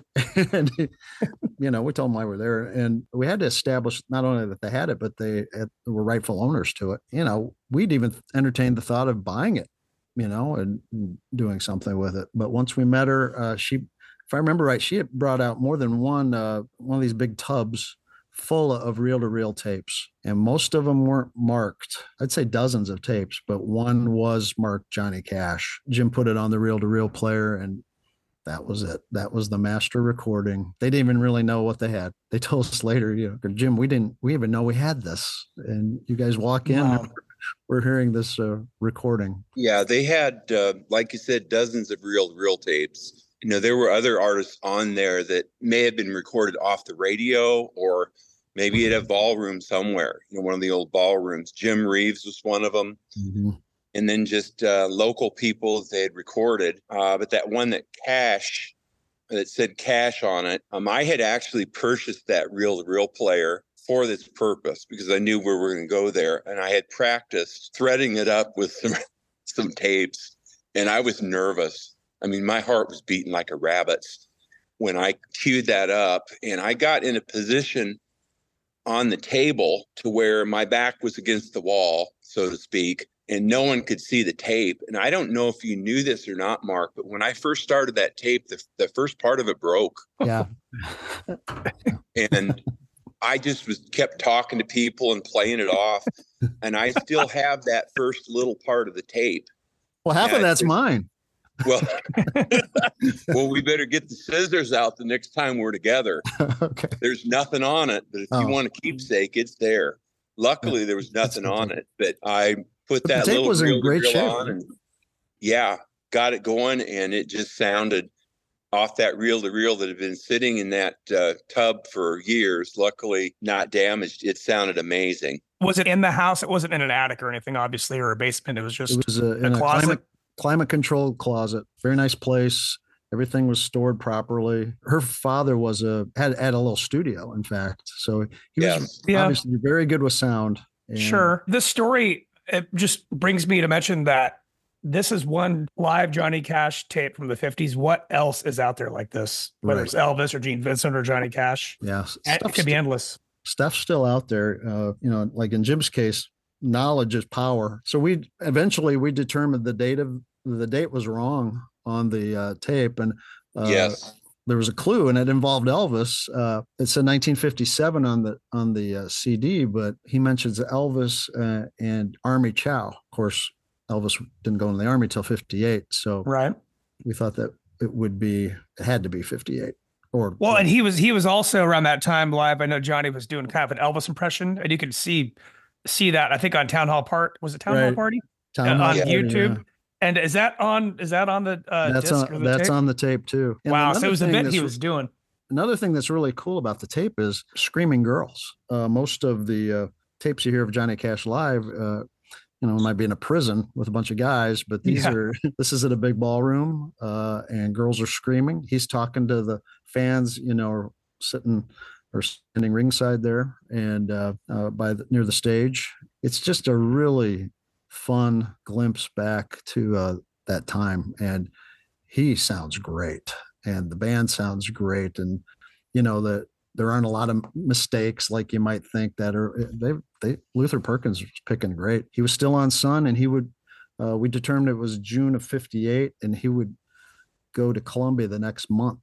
S3: and, you know, we told them why we're there, and we had to establish not only that they had it, but they had, were rightful owners to it. You know, we'd even entertained the thought of buying it, you know, and, and doing something with it. But once we met her, uh, she, if I remember right, she had brought out more than one, uh, one of these big tubs full of reel-to-reel tapes, and most of them weren't marked. I'd say dozens of tapes, but one was marked Johnny Cash. Jim put it on the reel-to-reel player, and that was it. That was the master recording. They didn't even really know what they had. They told us later, you know, Jim, we didn't, we even know we had this. And you guys walk in, wow. and we're hearing this uh, recording.
S4: Yeah, they had, uh, like you said, dozens of reel-to-reel tapes. You know, there were other artists on there that may have been recorded off the radio, or maybe at a ballroom somewhere, you know, one of the old ballrooms. Jim Reeves was one of them. Mm-hmm. And then just uh, local people that they had recorded. Uh, but that one that Cash, that said Cash on it, um, I had actually purchased that reel-to-reel player for this purpose, because I knew we were going to go there. And I had practiced threading it up with some, some tapes. And I was nervous. I mean, my heart was beating like a rabbit's when I queued that up. And I got in a position on the table to where my back was against the wall, so to speak, and no one could see the tape. And I don't know if you knew this or not, Mark, but when I first started that tape, the, the first part of it broke.
S3: Yeah.
S4: And I just was kept talking to people and playing it off. And I still have that first little part of the tape.
S3: Well, half and of that's mine.
S4: Well, well, we better get the scissors out the next time we're together. Okay. There's nothing on it, but if oh. you want a keepsake, it's there. Luckily, there was nothing on it, but I put
S3: but
S4: that
S3: the tape
S4: little
S3: was in
S4: reel
S3: great
S4: reel
S3: shape.
S4: on, and yeah, got it going, and it just sounded off that reel to reel that had been sitting in that uh, tub for years. Luckily, not damaged. It sounded amazing.
S2: Was it in the house? It wasn't in an attic or anything, obviously, or a basement. It was just
S3: it was a,
S2: a
S3: in
S2: closet.
S3: A climate, climate controlled closet. Very nice place. Everything was stored properly. Her father was a had, had a little studio, in fact. So he
S4: yes.
S3: was
S2: yeah.
S3: obviously very good with sound. And
S2: Sure. This story, it just brings me to mention that this is one live Johnny Cash tape from the fifties. What else is out there like this? Whether
S3: Right.
S2: it's Elvis or Gene Vincent or Johnny Cash.
S3: Yeah,
S2: And it
S3: stuff's,
S2: could be endless.
S3: stuff's still out there. Uh, you know, like in Jim's case, knowledge is power. So we eventually we determined the date of the date was wrong on the uh, tape, and uh,
S4: Yes.
S3: there was a clue, and it involved Elvis. Uh, it said nineteen fifty-seven on the on the uh, C D, but he mentions Elvis uh, and Army Chow. Of course, Elvis didn't go in the army till fifty-eight, so
S2: Right.
S3: we thought that it would be it had to be fifty-eight. Or
S2: Well, and he was he was also around that time live. I know Johnny was doing kind of an Elvis impression, and you could see see that I think on Town Hall Part was it Town Hall
S3: Right.
S2: Party
S3: Town
S2: uh,
S3: Hall
S2: on
S3: Party,
S2: YouTube.
S3: yeah.
S2: And is that on is that on the uh,
S3: That's
S2: disc
S3: on
S2: or the
S3: that's
S2: tape?
S3: on the tape too. And
S2: Wow, so
S3: another
S2: it was a
S3: thing
S2: bit
S3: that's-
S2: he was doing.
S3: Another thing that's really cool about the tape is screaming girls. Uh, most of the uh, tapes you hear of Johnny Cash live, uh, you know, might be in a prison with a bunch of guys, but these
S2: Yeah.
S3: are this is at a big ballroom, uh, and girls are screaming. He's talking to the fans, you know, sitting or standing ringside there and uh, uh, by the, near the stage. It's just a really fun glimpse back to uh, that time, and he sounds great. And the band sounds great, and you know that there aren't a lot of mistakes like you might think that are. They they Luther Perkins was picking great. He was still on Sun, and he would. Uh, we determined it was June of fifty-eight, and he would go to Columbia the next month.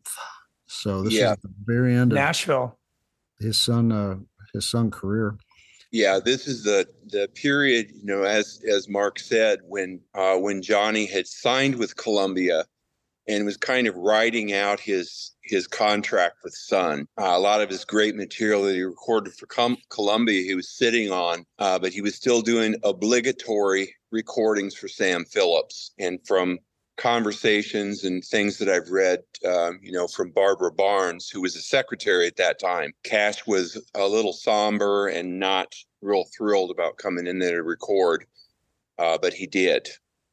S3: So this
S4: Yeah.
S3: is the very end of
S2: Nashville.
S3: his son uh, his son career.
S4: Yeah, this is the the period, you know, as as Mark said, when uh, when Johnny had signed with Columbia and was kind of writing out his his contract with Sun. Uh, a lot of his great material that he recorded for Com- Columbia, he was sitting on, uh, but he was still doing obligatory recordings for Sam Phillips. And from conversations and things that I've read, um, you know, from Barbara Barnes, who was a secretary at that time, Cash was a little somber and not real thrilled about coming in there to record, uh, but he did.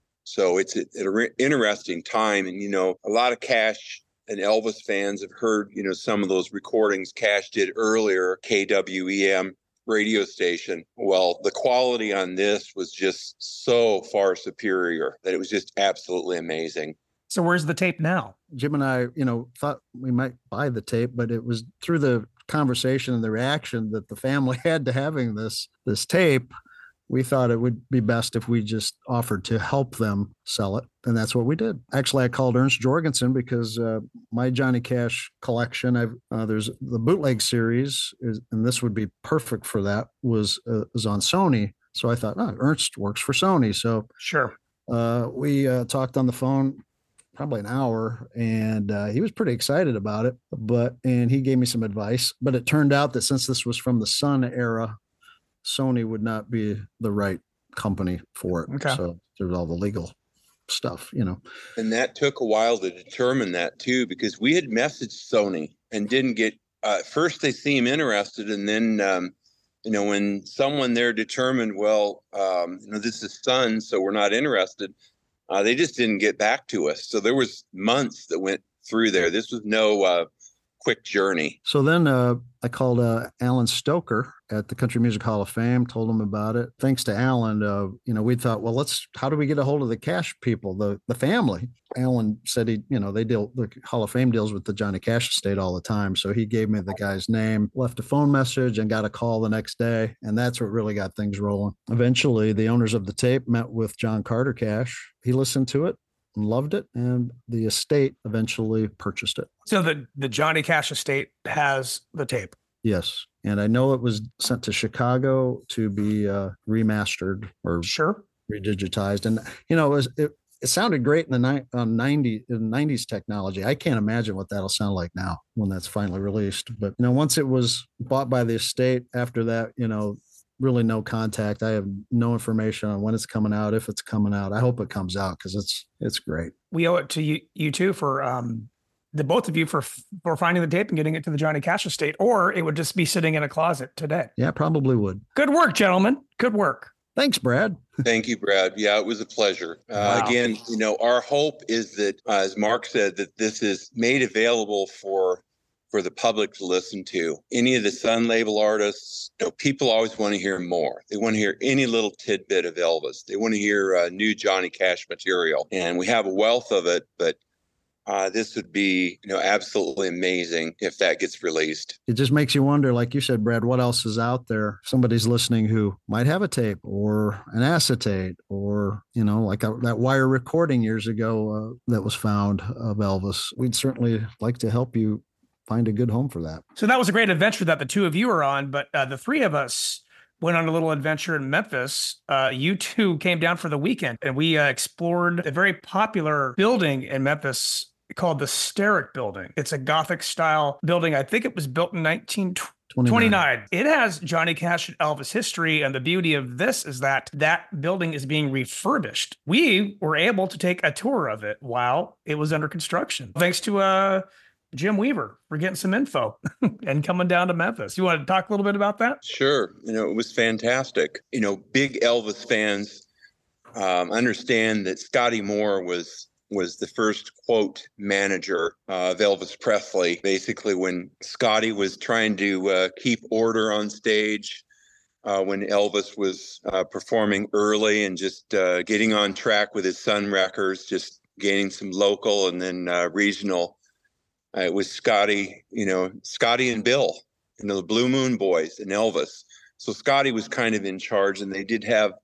S4: So it's an interesting time. And, you know, a lot of Cash and Elvis fans have heard, you know, some of those recordings Cash did earlier, K W E M radio station. Well, the quality on this was just so far superior that it was just absolutely amazing.
S2: So where's the tape now?
S3: Jim and I, you know, thought we might buy the tape, but it was through the conversation and the reaction that the family had to having this this tape. We thought it would be best if we just offered to help them sell it. And that's what we did. Actually, I called Ernst Jorgensen because uh, my Johnny Cash collection, I've, uh, there's the bootleg series, is, and this would be perfect for that, was, uh, was on Sony. So I thought, oh, Ernst works for Sony. So
S2: Sure.
S3: uh, we uh, talked on the phone probably an hour, and uh, he was pretty excited about it. But and he gave me some advice. But it turned out that since this was from the Sun era, Sony would not be the right company for it.
S2: Okay.
S3: So there's all the legal stuff, you know.
S4: And that took a while to determine that too, because we had messaged Sony and didn't get, uh, first they seemed interested. And then, um, you know, when someone there determined, well, um, you know, this is Sun, so we're not interested, uh, they just didn't get back to us. So there was months that went through there. This was no uh, quick journey.
S3: So then uh, I called uh, Alan Stoker at the Country Music Hall of Fame, told him about it. Thanks to Alan, uh, you know, we thought, well, let's, how do we get a hold of the Cash people, the the family? Alan said he, you know, they deal, the Hall of Fame deals with the Johnny Cash estate all the time. So he gave me the guy's name, left a phone message, and got a call the next day. And that's what really got things rolling. Eventually, the owners of the tape met with John Carter Cash. He listened to it and loved it, and the estate eventually purchased it.
S2: So the, the Johnny Cash estate has the tape.
S3: Yes. And I know it was sent to Chicago to be uh, remastered or
S2: Sure.
S3: redigitized. And, you know, it, was, it, it sounded great in the ni- uh, ninety, in nineties technology. I can't imagine what that'll sound like now when that's finally released. But, you know, once it was bought by the estate, after that, you know, really no contact. I have no information on when it's coming out, if it's coming out. I hope it comes out because it's it's great.
S2: We owe it to you, you two for um, the both of you for for finding the tape and getting it to the Johnny Cash estate, or it would just be sitting in a closet today.
S3: Yeah, probably would.
S2: Good work, gentlemen. Good work.
S3: Thanks, Brad.
S4: Thank you, Brad. Yeah, it was a pleasure. Uh,
S2: Wow.
S4: Again, you know, our hope is that, uh, as Mark said, that this is made available for for the public to listen to. Any of the Sun label artists, you know, people always want to hear more. They want to hear any little tidbit of Elvis. They want to hear uh, new Johnny Cash material. And we have a wealth of it, but Uh, this would be, you know, absolutely amazing if that gets released.
S3: It just makes you wonder, like you said, Brad, what else is out there? Somebody's listening who might have a tape or an acetate or, you know, like a, that wire recording years ago uh, that was found of Elvis. We'd certainly like to help you find a good home for that.
S2: So that was a great adventure that the two of you were on, but uh, the three of us went on a little adventure in Memphis. Uh, you two came down for the weekend, and we uh, explored a very popular building in Memphis called the Steric Building. It's a Gothic style building. I think it was built in nineteen twenty-nine. It has Johnny Cash and Elvis history. And the beauty of this is that that building is being refurbished. We were able to take a tour of it while it was under construction. Thanks to uh, Jim Weaver for getting some info and coming down to Memphis. You want to talk a little bit about that?
S4: Sure. You know, it was fantastic. You know, big Elvis fans um, understand that Scotty Moore was was the first, quote, manager uh, of Elvis Presley. Basically, when Scotty was trying to uh, keep order on stage, uh, when Elvis was uh, performing early and just uh, getting on track with his Sun records, just gaining some local and then uh, regional. Uh, it was Scotty, you know, Scotty and Bill, you know, the Blue Moon Boys and Elvis. So Scotty was kind of in charge, and they did have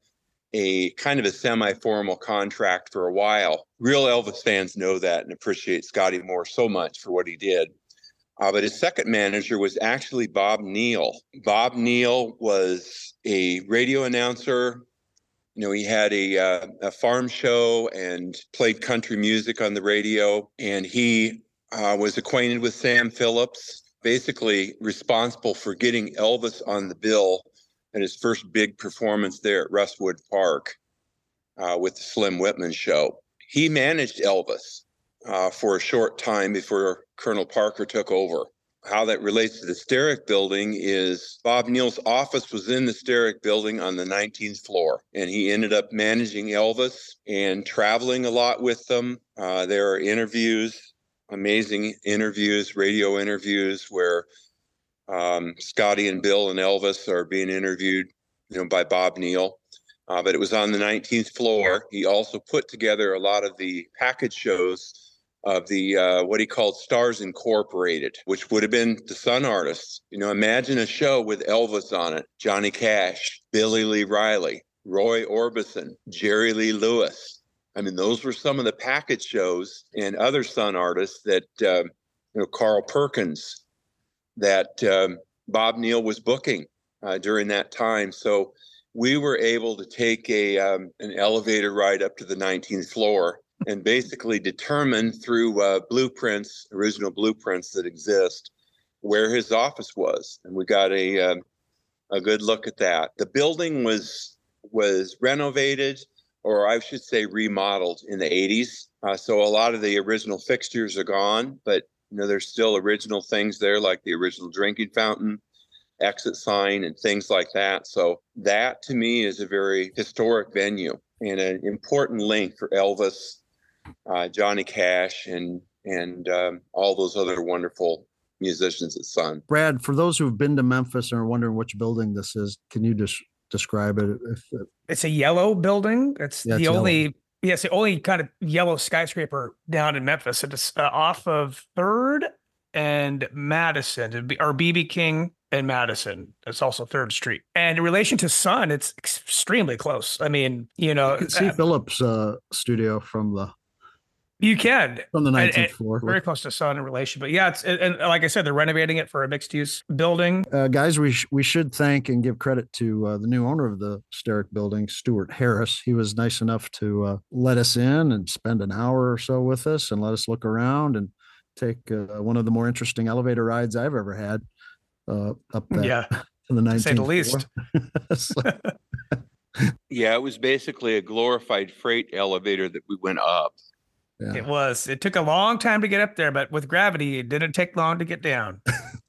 S4: a kind of a semi-formal contract for a while. Real Elvis fans know that and appreciate Scotty Moore so much for what he did. Uh, but his second manager was actually Bob Neal. Bob Neal was a radio announcer. You know, he had a, uh, a farm show and played country music on the radio. And he uh, was acquainted with Sam Phillips, basically responsible for getting Elvis on the bill at his first big performance there at Rustwood Park uh, with the Slim Whitman Show. He managed Elvis uh, for a short time before Colonel Parker took over. How that relates to the Steric Building is Bob Neal's office was in the Steric Building on the nineteenth floor, and he ended up managing Elvis and traveling a lot with them. Uh, there are interviews, amazing interviews, radio interviews where Um, Scotty and Bill and Elvis are being interviewed, you know, by Bob Neal. Uh, but it was on the nineteenth floor. He also put together a lot of the package shows of the uh, what he called Stars Incorporated, which would have been the Sun artists. You know, imagine a show with Elvis on it, Johnny Cash, Billy Lee Riley, Roy Orbison, Jerry Lee Lewis. I mean, those were some of the package shows and other Sun artists that, uh, you know, Carl Perkins, that um, Bob Neal was booking uh, during that time. So we were able to take a um, an elevator ride up to the nineteenth floor and basically determine through uh, blueprints, original blueprints that exist, where his office was. And we got a um, a good look at that. The building was was renovated, or I should say remodeled, in the eighties. Uh, so a lot of the original fixtures are gone, but you know, there's still original things there, like the original drinking fountain, exit sign, and things like that. So that, to me, is a very historic venue and an important link for Elvis, uh, Johnny Cash, and and um, all those other wonderful musicians at Sun.
S3: Brad, for those who've been to Memphis and are wondering which building this is, can you just describe it? If it...
S2: It's a yellow building. It's
S3: yeah,
S2: the
S3: it's
S2: only...
S3: yellow.
S2: Yeah, it's the only kind of yellow skyscraper down in Memphis. It's uh, off of third and Madison, It'd be, or B B King and Madison. It's also third Street. And in relation to Sun, it's extremely close. I mean, you know,
S3: You can see
S2: uh,
S3: Phillips' uh, studio from the
S2: you can
S3: from the nineteenth
S2: and, and
S3: floor.
S2: very close to Sun in relation. But yeah, it's and, and like I said, they're renovating it for a mixed use building.
S3: Uh, guys, we sh- we should thank and give credit to uh, the new owner of the Steric Building, Stuart Harris. He was nice enough to uh, let us in and spend an hour or so with us and let us look around and take uh, one of the more interesting elevator rides I've ever had uh, up that,
S2: Yeah,
S3: to the nineteenth
S2: to say the least.
S3: so,
S4: Yeah, it was basically a glorified freight elevator that we went up.
S3: yeah.
S2: It was. It took a long time to get up there, but with gravity, it didn't take long to get down.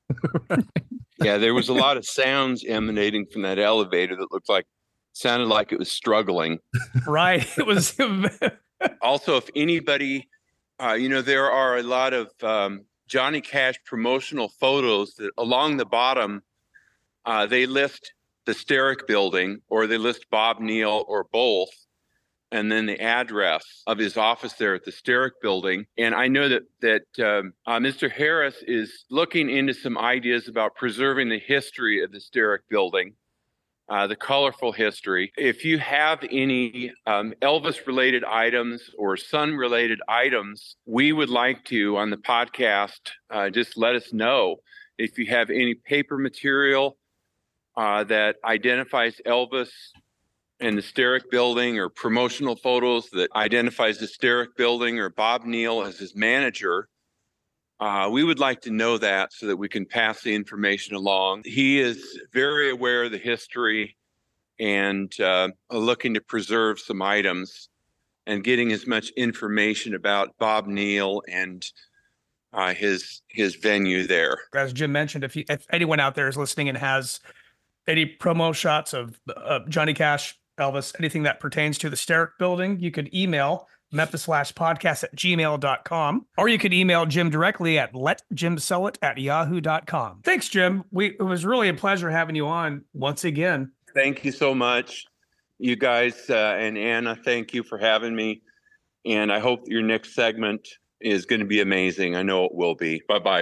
S4: Yeah, there was a lot of sounds emanating from that elevator that looked like, sounded like it was struggling.
S2: Right. It was.
S4: Also, if anybody, uh, you know, there are a lot of um, Johnny Cash promotional photos that along the bottom, uh, they list the Steric building, or they list Bob Neal, or both, and then the address of his office there at the Steric building. And I know that that um, uh, Mister Harris is looking into some ideas about preserving the history of the Steric building, uh, the colorful history. If you have any um, Elvis-related items or Sun-related items, we would like to, on the podcast, uh, just let us know. If you have any paper material uh, that identifies Elvis and the Steric building, or promotional photos that identifies the Steric building or Bob Neal as his manager, uh, we would like to know that so that we can pass the information along. He is very aware of the history and uh, looking to preserve some items and getting as much information about Bob Neal and uh, his his venue there.
S2: As Jim mentioned, if, you, if anyone out there is listening and has any promo shots of uh, Johnny Cash, Elvis, anything that pertains to the Steric building, you could email memphis flash podcast at gmail dot com, or you could email Jim directly at let jim sell it at yahoo dot com. Thanks, Jim. We, it was really a pleasure having you on once again.
S4: Thank you so much. You guys uh, and Anna, thank you for having me. And I hope your next segment is going to be amazing. I know it will be. Bye-bye.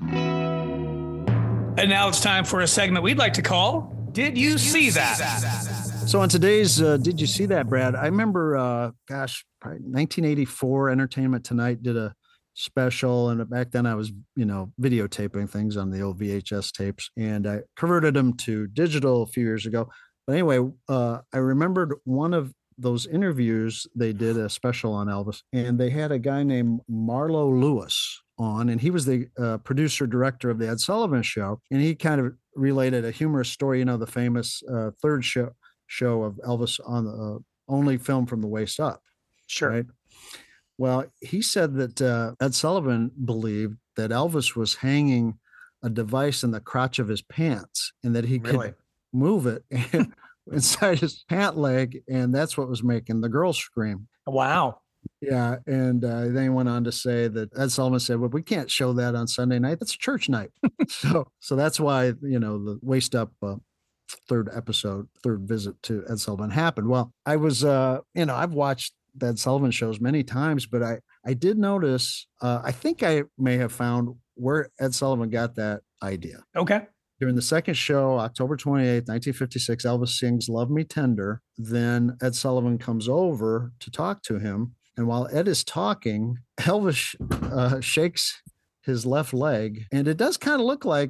S2: And now it's time for a segment we'd like to call Did You, Did you See, see that? that?
S3: So on today's uh, Did You See That, Brad? I remember, uh, gosh, probably nineteen eighty-four, Entertainment Tonight did a special. And back then I was, you know, videotaping things on the old V H S tapes. And I converted them to digital a few years ago. But anyway, uh, I remembered one of those interviews, they did a special on Elvis, and they had a guy named Marlo Lewis on, and he was the uh, producer director of the Ed Sullivan Show. And he kind of related a humorous story, you know, the famous uh, third show show of Elvis on the uh, only film from the waist up.
S2: Sure.
S3: Right. Well, he said that uh, Ed Sullivan believed that Elvis was hanging a device in the crotch of his pants, and that he
S2: Really?
S3: could move it inside his pant leg, and that's what was making the girls scream.
S2: Wow.
S3: Yeah, and uh, then he went on to say that Ed Sullivan said, "Well, we can't show that on Sunday night. That's church night." so, so that's why, you know, the waist up uh, third episode, third visit to Ed Sullivan happened. Well, I was, uh, you know, I've watched the Ed Sullivan shows many times, but I, I did notice. Uh, I think I may have found where Ed Sullivan got that idea.
S2: Okay.
S3: During the second show, October twenty-eighth, nineteen fifty-six, Elvis sings Love Me Tender. Then Ed Sullivan comes over to talk to him. And while Ed is talking, Elvis uh, shakes his left leg. And it does kind of look like,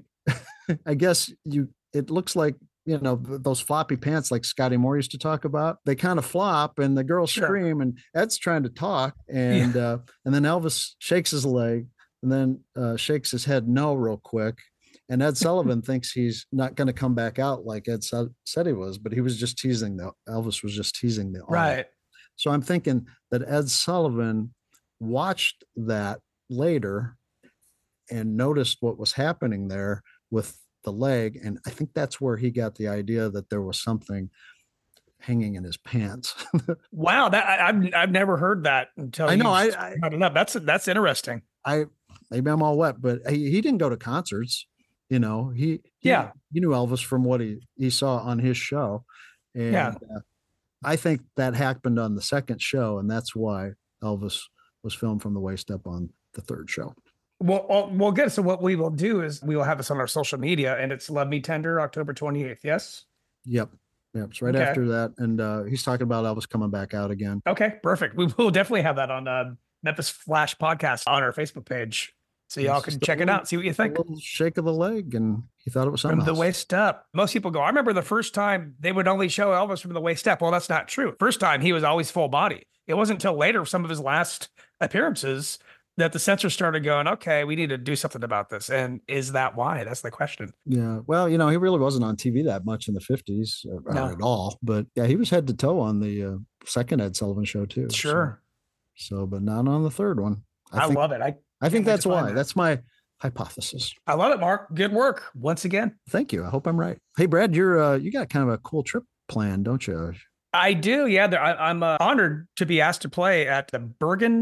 S3: I guess you, it looks like, you know, those floppy pants like Scotty Moore used to talk about. They kind of flop and the girls
S2: Sure.
S3: scream, and Ed's trying to talk. And, yeah. uh, and then Elvis shakes his leg and then uh, shakes his head no real quick. And Ed Sullivan thinks he's not going to come back out like Ed sa- said he was, but he was just teasing the Elvis was just teasing the audience.
S2: Right.
S3: So I'm thinking that Ed Sullivan watched that later and noticed what was happening there with the leg, and I think that's where he got the idea that there was something hanging in his pants.
S2: Wow, that I, I've I've never heard that until
S3: I know.
S2: you
S3: I, I
S2: brought it up. That's that's interesting.
S3: I maybe I'm all wet, but he, he didn't go to concerts. You know, he, he
S2: yeah
S3: he knew Elvis from what he he saw on his show, and
S2: yeah.
S3: uh, I think that happened on the second show, and that's why Elvis was filmed from the waist up on the third show.
S2: Well, well, well, good. So what we will do is we will have this on our social media, and it's Love Me Tender, October twenty-eighth. Yes.
S3: Yep. Yep. It's right
S2: Okay.
S3: after that, and uh, he's talking about Elvis coming back out again.
S2: Okay, perfect. We will definitely have that on uh, Memphis Flash Podcast on our Facebook page, so y'all
S3: It's
S2: can
S3: just a
S2: check it
S3: little-
S2: out, see what you
S3: A
S2: think.
S3: little shake of the leg, and he thought it was something
S2: From the
S3: else.
S2: waist up. Most people go, I remember the first time they would only show Elvis from the waist up. Well, that's not true. First time he was always full body. It wasn't until later, some of his last appearances, that the censors started going, okay, we need to do something about this. And is that why? That's the question.
S3: Yeah. Well, you know, he really wasn't on T V that much in the fifties, or, or
S2: No.
S3: at all. But yeah, he was head to toe on the uh, second Ed Sullivan show too. so-
S2: Sure.
S3: So, but not on the third one.
S2: I,
S3: I, think,
S2: love it. I,
S3: I think
S2: wait
S3: that's
S2: to find
S3: why.
S2: that.
S3: That's my hypothesis.
S2: I love it, Mark. Good work once again.
S3: Thank you. I hope I'm right. Hey, Brad, you're uh, you got kind of a cool trip planned, don't you?
S2: I do. Yeah. There, I, I'm uh, honored to be asked to play at the Bergen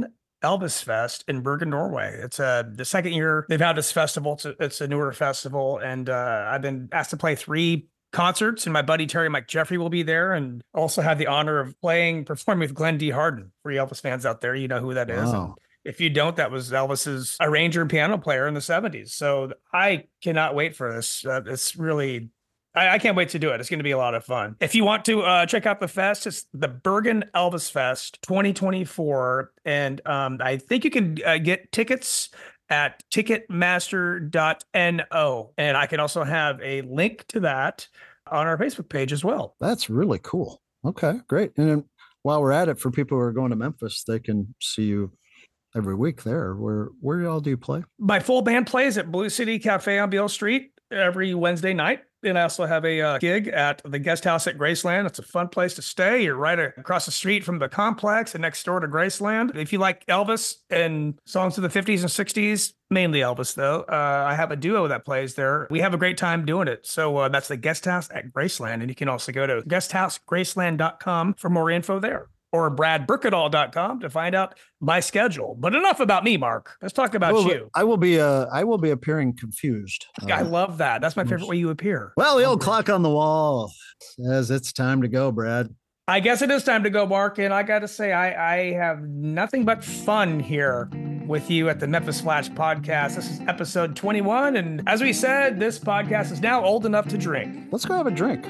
S2: Elvis Fest in Bergen, Norway. It's a, the second year they've had this festival. It's a, it's a newer festival. And uh, I've been asked to play three concerts, and my buddy Terry Mike Jeffrey will be there, and also had the honor of playing, performing with Glenn D. Harden. For you Elvis fans out there, you know who that is.
S3: Wow.
S2: And if you don't, that was Elvis's arranger and piano player in the seventies. So I cannot wait for this. Uh, it's really, I, I can't wait to do it. It's going to be a lot of fun. If you want to uh, check out the fest, it's the Bergen Elvis Fest twenty twenty-four. And um, I think you can uh, get tickets at ticketmaster dot no. And I can also have a link to that on our Facebook page as well.
S3: That's really cool. Okay, great. And then while we're at it, for people who are going to Memphis, they can see you every week there. Where where all do you play?
S2: My full band plays at Blue City Cafe on Beale Street every Wednesday night. And I also have a uh, gig at the Guest House at Graceland. It's a fun place to stay. You're right across the street from the complex and next door to Graceland. If you like Elvis and songs of the fifties and sixties, mainly Elvis though, uh, I have a duo that plays there. We have a great time doing it. So uh, that's the Guest House at Graceland. And you can also go to guest house graceland dot com for more info there, or brad burkadall dot com to find out my schedule. But enough about me, Mark. Let's talk about
S3: I will,
S2: you.
S3: I will be uh, I will be appearing confused.
S2: I
S3: Uh,
S2: love that. That's my favorite way you appear.
S3: well, the old clock on the wall says it's time to go, Brad.
S2: I guess it is time to go, Mark. And I got to say, I, I have nothing but fun here with you at the Memphis Flash podcast. This is episode twenty-one. And as we said, this podcast is now old enough to drink.
S3: Let's go have a drink.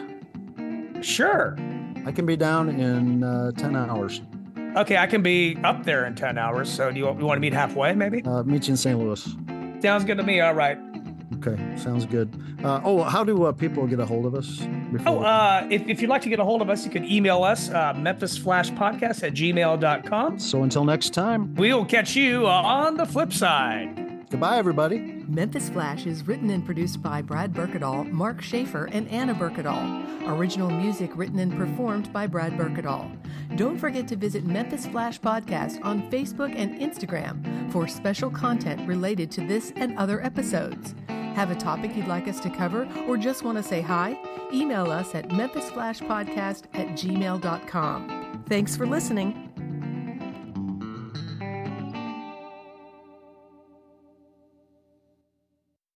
S2: Sure.
S3: I can be down in uh, ten hours.
S2: Okay, I can be up there in ten hours. So do you, you want to meet halfway, maybe?
S3: Uh, meet you in Saint Louis.
S2: Sounds good to me. All right.
S3: Okay, sounds good. Uh, oh, how do uh, people get a hold of us?
S2: Oh, uh, if, if you'd like to get a hold of us, you can email us, uh, memphis flash podcast at gmail dot com.
S3: So until next time,
S2: We'll catch you uh, on the flip side.
S3: goodbye, everybody.
S5: Memphis Flash is written and produced by Brad Burkadall, Mark Schaefer, and Anna Burkadall. Original music written and performed by Brad Burkadall. Don't forget to visit Memphis Flash Podcast on Facebook and Instagram for special content related to this and other episodes. Have a topic you'd like us to cover, or just want to say hi? Email us at memphis flash podcast at gmail dot com. Thanks for listening.